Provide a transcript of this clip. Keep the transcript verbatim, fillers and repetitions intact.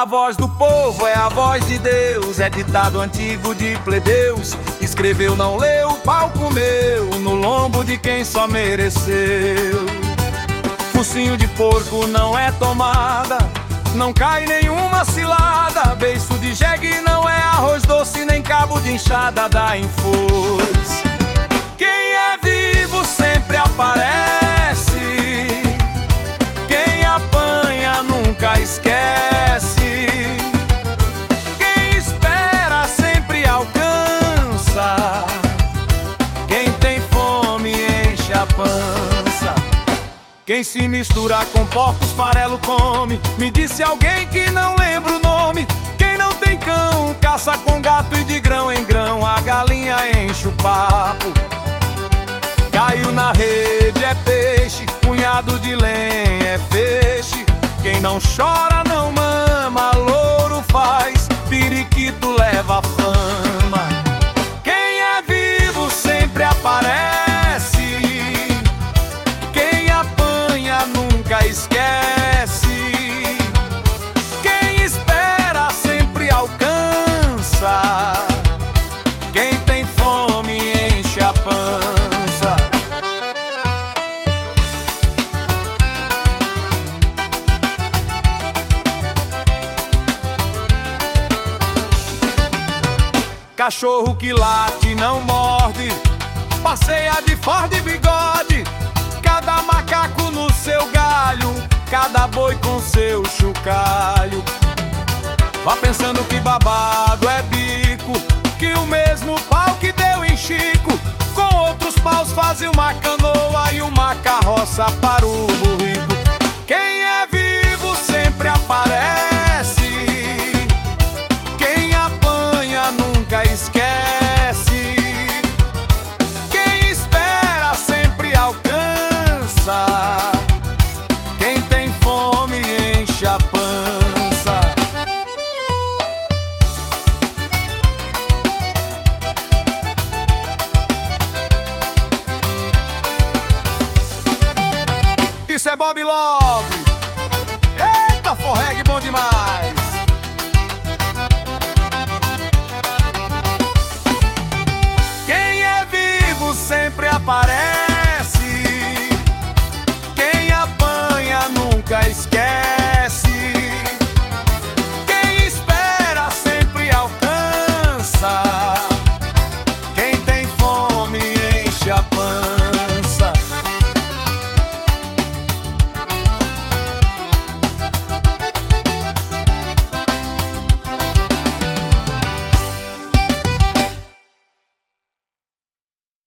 A voz do povo é a voz de Deus, é ditado antigo de plebeus. Escreveu, não leu, pau comeu no lombo de quem só mereceu. Focinho de porco não é tomada, não cai nenhuma cilada. Beiço de jegue não é arroz doce, nem cabo de enxada dá em foice. Quem é vivo sempre aparece, quem apanha nunca esquece. Quem espera sempre alcança, quem tem fome enche a pança. Quem se mistura com porcos farelo come, me disse alguém que não lembra o nome. Quem não tem cão caça com gato e de grão em grão a galinha enche o papo. Caiu na rede é peixe, punhado de lenha é feixe. Quem não chora não mama, louro faz, periquito leva fama. Quem é vivo sempre aparece, quem apanha nunca esquece. Quem espera sempre alcança, quem tem fome enche a pança. Cachorro que late não morde, passeia de Ford e bigode. Cada macaco no seu galho, cada boi com seu chocalho. Vá pensando que babado é bico, que o mesmo pau que deu em Chico, com outros paus fazem uma canoa e uma carroça para o burrico. Quem é vivo sempre aparece, quem apanha nunca esquece. Quem espera sempre alcança, quem tem fome enche a pança. Isso é Bob Love. Eita, forreg bom demais. Sempre aparece, quem apanha nunca esquece. Quem espera sempre alcança, quem tem fome enche a pança. Isso é Bob Love. Eita, forreg bom demais. Quem é vivo sempre aparece, quem apanha nunca esquece. Quem espera sempre alcança, quem tem fome enche a pança.